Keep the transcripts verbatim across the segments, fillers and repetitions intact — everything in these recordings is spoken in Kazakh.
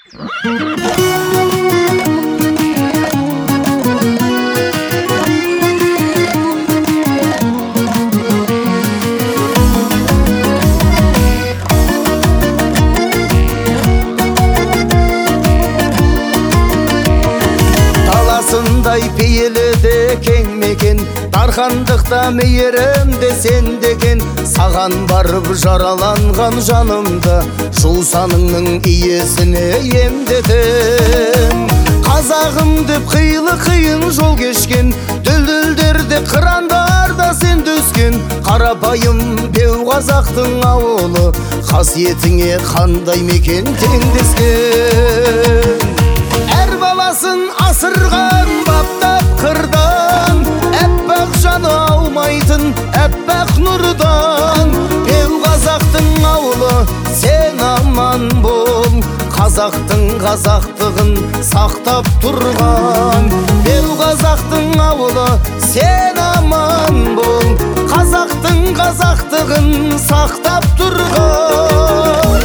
Таласындай пейілі кең мекен, дархандықта мейірімде сен деген. Саған барып жараланған жанымды, жусаныңның иесіне емдедім. Қазағым деп қилы қиын жол кешкен, дүлдүлдерде қырандарда сен төскен. Қарапайым беу қазақтың ауылы, қасиетіңе қандай мекен теңдескен. Әр баласын асырған баптап қырдан, әппақ жаны аумайтын әппақ нұрдан. Беу қазақтың ауылы, сен аман бол, қазақтың қазақтығын сақтап тұрған. Беу қазақтың ауылы, сен аман бол, қазақтың қазақтығын сақтап тұрған.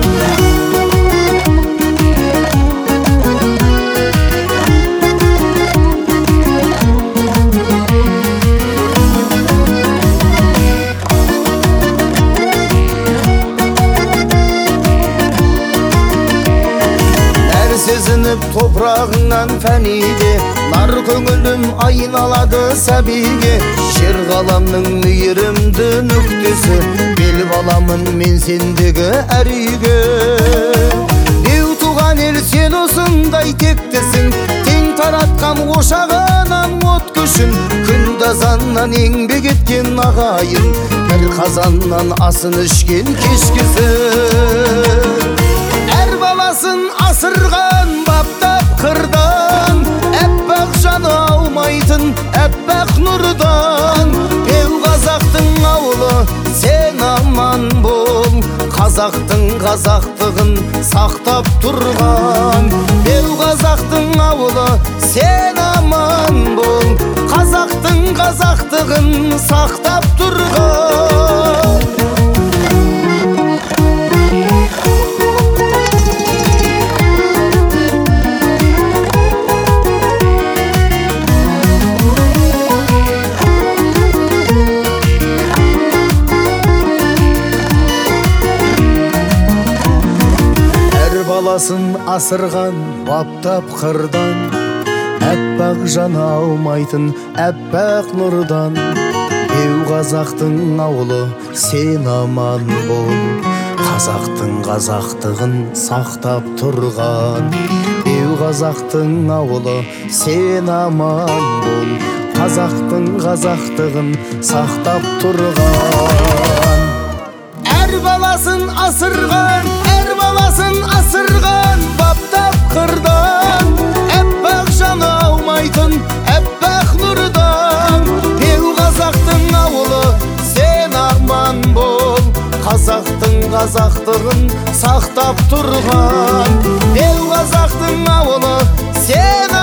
Сезініп топырағыңнан фәниде, нар көңілім айналады сәбиге. Жер ғаламның мейірімді нүктесі, бел баламын мен сендегі әр үйге. Беу туған ел сен осындай тектісің, тең таратқан ошағынан от көшін. Күн азаннан еңбек еткен ағайын, бір қазаннан асын ішкен кешкісін. Әр баласын асырған баптап қырдан, әппақ жаны аумайтын әппақ нұрдан. Беу қазақтың ауылы, сен аман бол, қазақтың қазақтығын сақтап тұрған. Беу қазақтың ауылы, сен аман бол, қазақтың қазақтығын сақтап тұрған. Баласын асырған баптап қырдан, әппақ жаны аумайтын әппақ нұрдан. Беу қазақтың ауылы, сен аман бол, қазақтың қазақтығын сақтап тұрған. Беу қазақтың ауылы, сен аман бол, қазақтың қазақтығын сақтап тұрған. Әр баласын асырған, әр баласын асырған баптап қырдан, әппақ жаны аумайтын әппақ нұрдан. Беу қазақтың ауылы, сен аман бол, қазақтың қазақтығын сақтап тұрған. Беу қазақтың ауылы, сен